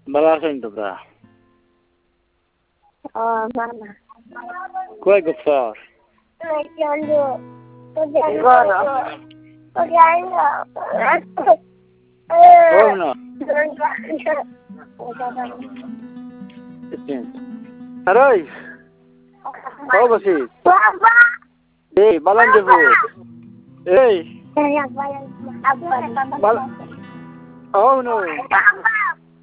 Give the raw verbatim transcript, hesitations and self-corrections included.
Balasan to ka. Oh, mama. Kuai gupar. Goro. Goro. Oh no. Aroy. Kau basi. Papa. Eh, balan debu. Eh. Saya bayar. Apa? Bal. Oh no. Papa.